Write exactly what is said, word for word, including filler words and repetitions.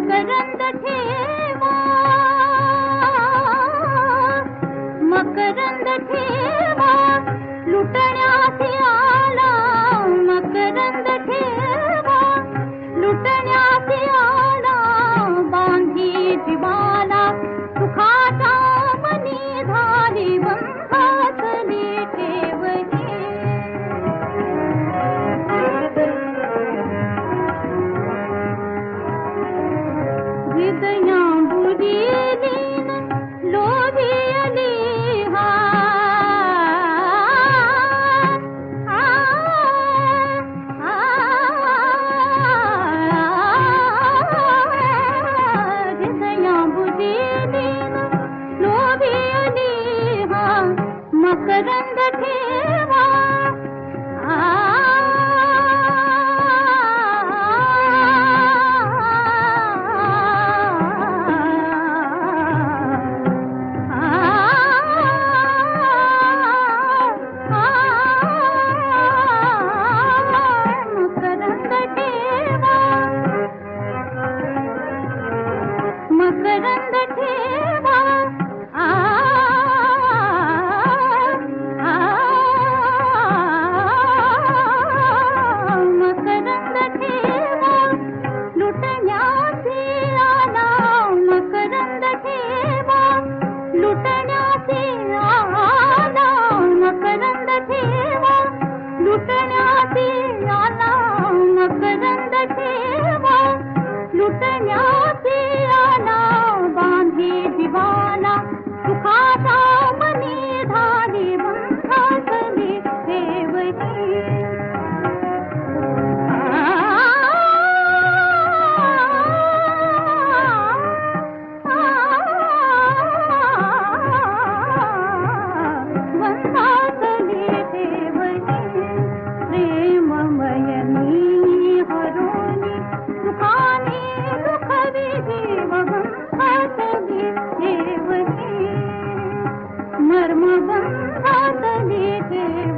मकरंद ठेवा मकरंद ठेवा लुटण्यासी आला मकरंद ठेवा लुटण्यासी आला बांधी जीवाला सुखाचा मनी झाली बंधातली ठेवली हृदयांबुदी लीन लोभियली हा हृदयांबुदी लीन लोभियली हा मकरंद ठेवा मकरंद ठेवा आ मकरंद ठेवा लुटण्यासी आला मकरंद ठेवा लुटण्यासी आला मकरंद ठेवा लुटण्यासी आला मकरंद ठेवा लुटण्यासी आला बांधी जीवाला सुखाचा मनी झाली बंधातली ठेवली बंधातली ठेवली प्रेममय मी हरोनी सुखानी दुखवी जीव बंधातली ठेवली मर्म बंधातली ठेवली